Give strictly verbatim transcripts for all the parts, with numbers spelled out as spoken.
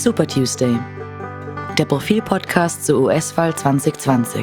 Super Tuesday, der Profil-Podcast zur U S-Wahl zwanzig zwanzig.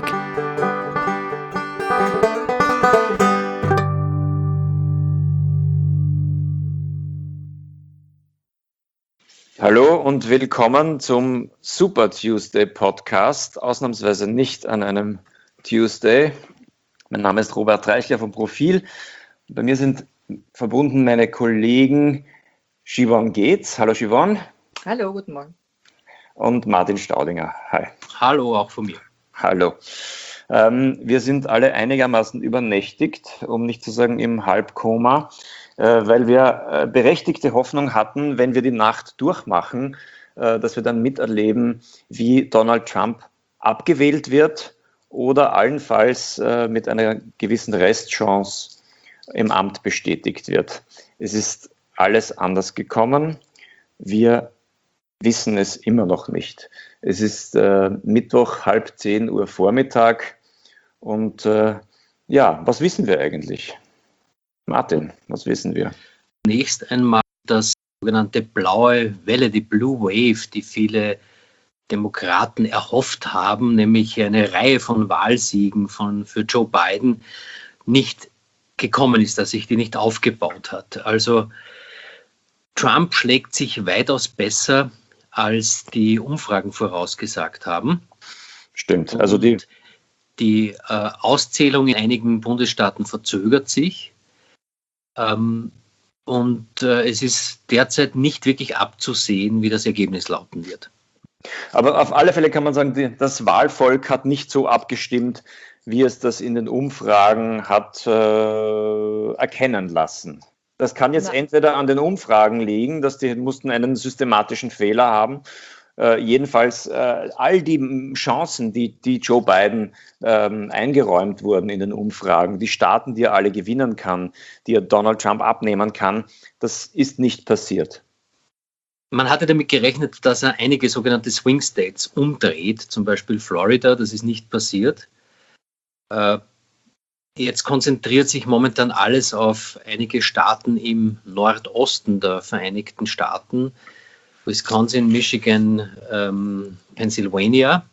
Hallo und willkommen zum Super Tuesday Podcast, ausnahmsweise nicht an einem Tuesday. Mein Name ist Robert Reichler vom Profil. Bei mir sind verbunden meine Kollegen Siobhan Geetz. Hallo Siobhan. Hallo, guten Morgen. Und Martin Staudinger. Hi. Hallo, auch von mir. Hallo. Ähm, wir sind alle einigermaßen übernächtigt, um nicht zu sagen im Halbkoma, äh, weil wir äh, berechtigte Hoffnung hatten, wenn wir die Nacht durchmachen, äh, dass wir dann miterleben, wie Donald Trump abgewählt wird oder allenfalls äh, mit einer gewissen Restchance im Amt bestätigt wird. Es ist alles anders gekommen. Wir wissen es immer noch nicht. Es ist äh, Mittwoch, halb zehn Uhr Vormittag und äh, ja, was wissen wir eigentlich? Martin, was wissen wir? Zunächst einmal das sogenannte blaue Welle, die Blue Wave, die viele Demokraten erhofft haben, nämlich eine Reihe von Wahlsiegen von, für Joe Biden, nicht gekommen ist, dass sich die nicht aufgebaut hat. Also Trump schlägt sich weitaus besser, als die Umfragen vorausgesagt haben. Stimmt. Also die, die äh, Auszählung in einigen Bundesstaaten verzögert sich. Ähm, und äh, es ist derzeit nicht wirklich abzusehen, wie das Ergebnis lauten wird. Aber auf alle Fälle kann man sagen, die, das Wahlvolk hat nicht so abgestimmt, wie es das in den Umfragen hat äh, erkennen lassen. Das kann jetzt Nein. entweder an den Umfragen liegen, dass die mussten einen systematischen Fehler haben. Äh, jedenfalls äh, all die Chancen, die, die Joe Biden ähm, eingeräumt wurden in den Umfragen, die Staaten, die er alle gewinnen kann, die er Donald Trump abnehmen kann, das ist nicht passiert. Man hatte damit gerechnet, dass er einige sogenannte Swing States umdreht, zum Beispiel Florida, das ist nicht passiert. Äh, Jetzt konzentriert sich momentan alles auf einige Staaten im Nordosten der Vereinigten Staaten, Wisconsin, Michigan, ähm, Pennsylvania.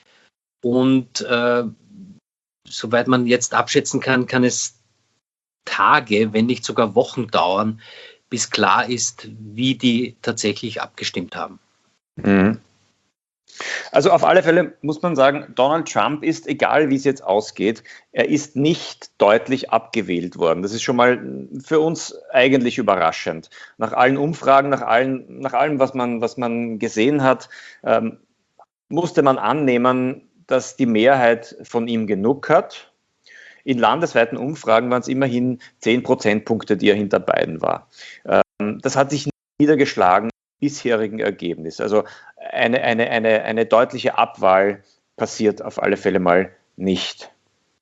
Und äh, soweit man jetzt abschätzen kann, kann es Tage, wenn nicht sogar Wochen dauern, bis klar ist, wie die tatsächlich abgestimmt haben. Mhm. Also auf alle Fälle muss man sagen, Donald Trump ist, egal wie es jetzt ausgeht, er ist nicht deutlich abgewählt worden. Das ist schon mal für uns eigentlich überraschend. Nach allen Umfragen, nach, allen, nach allem, was man, was man gesehen hat, ähm, musste man annehmen, dass die Mehrheit von ihm genug hat. In landesweiten Umfragen waren es immerhin zehn Prozentpunkte, die er hinter Biden war. Ähm, das hat sich niedergeschlagen im bisherigen Ergebnis. Also eine, eine, eine, eine deutliche Abwahl passiert auf alle Fälle mal nicht.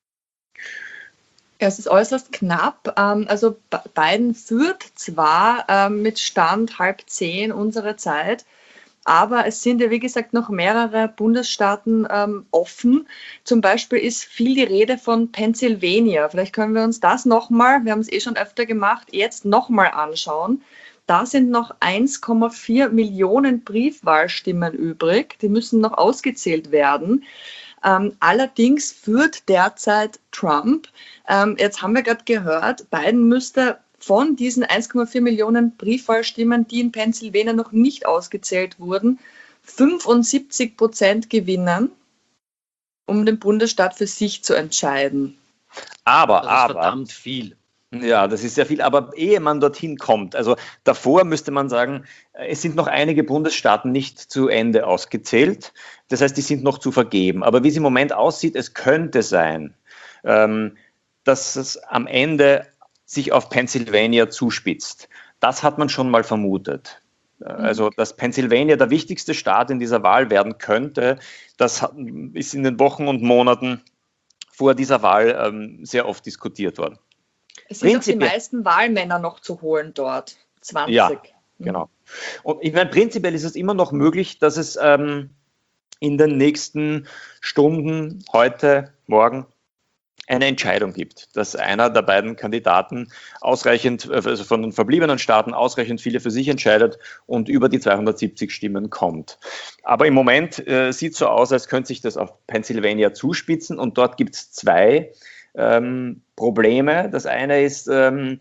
Ja, es ist äußerst knapp. Also Biden führt zwar mit Stand halb zehn unserer Zeit, aber es sind ja, wie gesagt, noch mehrere Bundesstaaten ähm, offen. Zum Beispiel ist viel die Rede von Pennsylvania. Vielleicht können wir uns das nochmal, wir haben es eh schon öfter gemacht, jetzt nochmal anschauen. Da sind noch eins Komma vier Millionen Briefwahlstimmen übrig. Die müssen noch ausgezählt werden. Ähm, allerdings führt derzeit Trump. Ähm, jetzt haben wir gerade gehört, Biden müsste von diesen eins Komma vier Millionen Briefwahlstimmen, die in Pennsylvania noch nicht ausgezählt wurden, fünfundsiebzig Prozent gewinnen, um den Bundesstaat für sich zu entscheiden. Aber, das ist aber. verdammt viel. Ja, das ist sehr viel, aber ehe man dorthin kommt, also davor müsste man sagen, es sind noch einige Bundesstaaten nicht zu Ende ausgezählt, das heißt, die sind noch zu vergeben. Aber wie es im Moment aussieht, es könnte sein, ähm, dass es am Ende sich auf Pennsylvania zuspitzt. Das hat man schon mal vermutet. Also, dass Pennsylvania der wichtigste Staat in dieser Wahl werden könnte, das ist in den Wochen und Monaten vor dieser Wahl ähm, sehr oft diskutiert worden. Es sind auch die meisten Wahlmänner noch zu holen dort, zwanzig. Ja, genau. Und ich meine, prinzipiell ist es immer noch möglich, dass es ähm, in den nächsten Stunden, heute, morgen, eine Entscheidung gibt, dass einer der beiden Kandidaten ausreichend, also von den verbliebenen Staaten ausreichend viele für sich entscheidet und über die zweihundertsiebzig Stimmen kommt. Aber im Moment äh, sieht es so aus, als könnte sich das auf Pennsylvania zuspitzen und dort gibt es zwei ähm, Probleme. Das eine ist, ähm,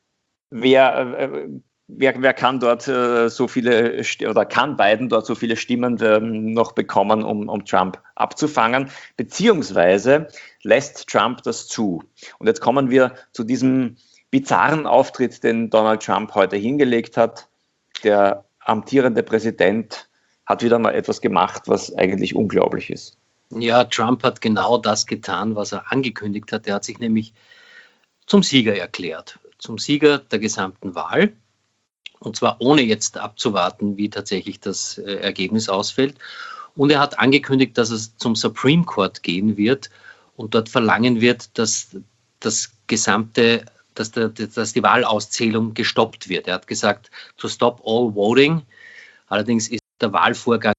wer, äh, wer, wer kann dort äh, so viele, oder kann Biden dort so viele Stimmen ähm, noch bekommen, um, um Trump abzufangen, beziehungsweise lässt Trump das zu. Und jetzt kommen wir zu diesem bizarren Auftritt, den Donald Trump heute hingelegt hat. Der amtierende Präsident hat wieder mal etwas gemacht, was eigentlich unglaublich ist. Ja, Trump hat genau das getan, was er angekündigt hat. Er hat sich nämlich zum Sieger erklärt, zum Sieger der gesamten Wahl. Und zwar ohne jetzt abzuwarten, wie tatsächlich das äh, Ergebnis ausfällt. Und er hat angekündigt, dass es zum Supreme Court gehen wird und dort verlangen wird, dass das gesamte, dass, der, dass die Wahlauszählung gestoppt wird. Er hat gesagt, to stop all voting. Allerdings ist der Wahlvorgang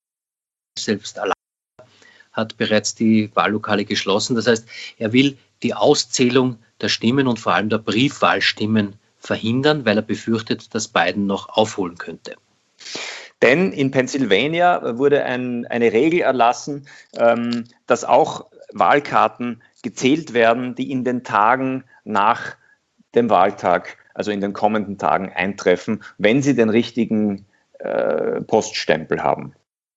selbst allein, hat bereits die Wahllokale geschlossen. Das heißt, er will die Auszählung der Stimmen und vor allem der Briefwahlstimmen verhindern, weil er befürchtet, dass Biden noch aufholen könnte. Denn in Pennsylvania wurde ein, eine Regel erlassen, ähm, dass auch Wahlkarten gezählt werden, die in den Tagen nach dem Wahltag, also in den kommenden Tagen eintreffen, wenn sie den richtigen äh, Poststempel haben.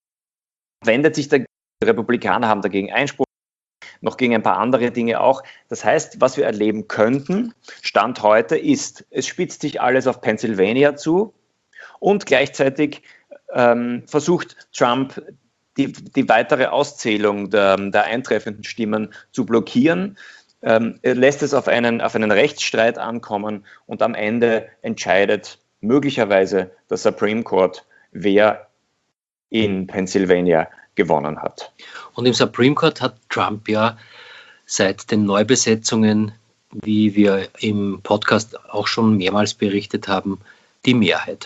Wendet sich der Die Republikaner haben dagegen Einspruch, noch gegen ein paar andere Dinge auch. Das heißt, was wir erleben könnten, Stand heute ist, es spitzt sich alles auf Pennsylvania zu und gleichzeitig ähm, versucht Trump, die, die weitere Auszählung der, der eintreffenden Stimmen zu blockieren. Ähm, er lässt es auf einen, auf einen Rechtsstreit ankommen und am Ende entscheidet möglicherweise der Supreme Court, wer in Pennsylvania gewonnen hat. Und im Supreme Court hat Trump ja seit den Neubesetzungen, wie wir im Podcast auch schon mehrmals berichtet haben, die Mehrheit.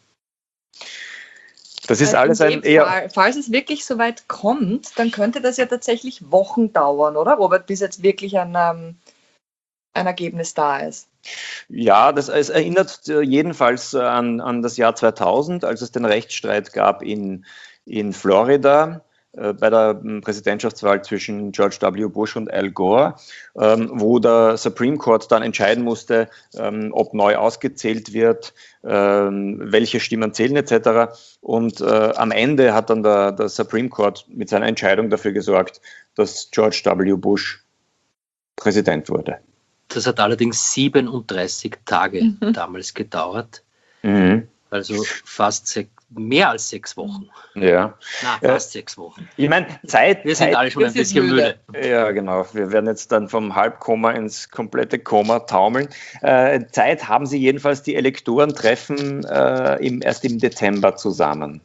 Das ist alles ein eher... Fall, falls es wirklich so weit kommt, dann könnte das ja tatsächlich Wochen dauern, oder Robert, bis jetzt wirklich ein, um, ein Ergebnis da ist. Ja, das es erinnert jedenfalls an, an das Jahr zweitausend, als es den Rechtsstreit gab in in Florida äh, bei der Präsidentschaftswahl zwischen George W. Bush und Al Gore, ähm, wo der Supreme Court dann entscheiden musste, ähm, ob neu ausgezählt wird, ähm, welche Stimmen zählen et cetera. Und äh, am Ende hat dann der, der Supreme Court mit seiner Entscheidung dafür gesorgt, dass George W. Bush Präsident wurde. Das hat allerdings siebenunddreißig Tage mhm. damals gedauert. Mhm. Also fast sechs, mehr als sechs Wochen. Ja. Na, fast äh, sechs Wochen. Ich meine, Zeit. Wir sind Zeit, alle schon ein bisschen müde. müde. Ja, genau. Wir werden jetzt dann vom Halbkoma ins komplette Koma taumeln. Äh, Zeit haben sie jedenfalls, die Elektoren treffen äh, im, erst im Dezember zusammen.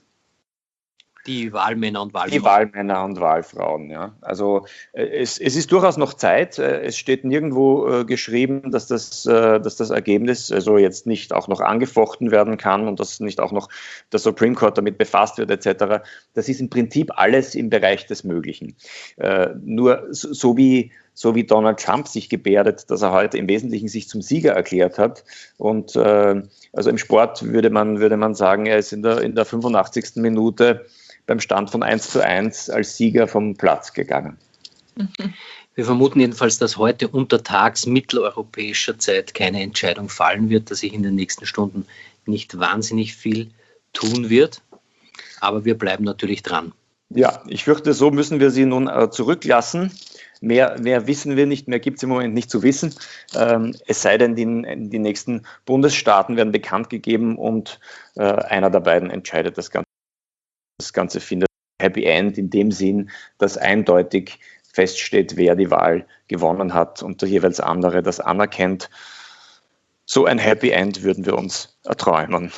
Die Wahlmänner und Wahlfrauen. Die Wahlmänner und Wahlfrauen, ja. Also äh, es, es ist durchaus noch Zeit. Äh, es steht nirgendwo äh, geschrieben, dass das, äh, dass das Ergebnis also jetzt nicht auch noch angefochten werden kann und dass nicht auch noch der Supreme Court damit befasst wird et cetera. Das ist im Prinzip alles im Bereich des Möglichen. Äh, nur so, so wie so wie Donald Trump sich gebärdet, dass er heute im Wesentlichen sich zum Sieger erklärt hat. Und äh, also im Sport würde man, würde man sagen, er ist in der, in der fünfundachtzigsten Minute beim Stand von eins zu eins als Sieger vom Platz gegangen. Wir vermuten jedenfalls, dass heute untertags mitteleuropäischer Zeit keine Entscheidung fallen wird, dass sich in den nächsten Stunden nicht wahnsinnig viel tun wird. Aber wir bleiben natürlich dran. Ja, ich fürchte, so müssen wir Sie nun äh, zurücklassen. Mehr, mehr wissen wir nicht, mehr gibt es im Moment nicht zu wissen. Ähm, es sei denn, die, die nächsten Bundesstaaten werden bekannt gegeben und äh, einer der beiden entscheidet das Ganze. Das Ganze findet Happy End in dem Sinn, dass eindeutig feststeht, wer die Wahl gewonnen hat und der jeweils andere das anerkennt. So ein Happy End würden wir uns erträumen.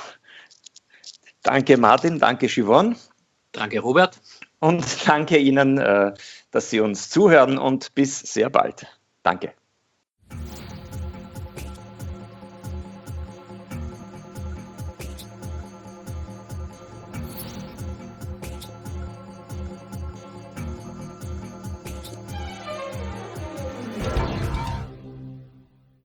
Danke Martin, danke Siobhan. Danke Robert. Und danke Ihnen, dass Sie uns zuhören und bis sehr bald. Danke.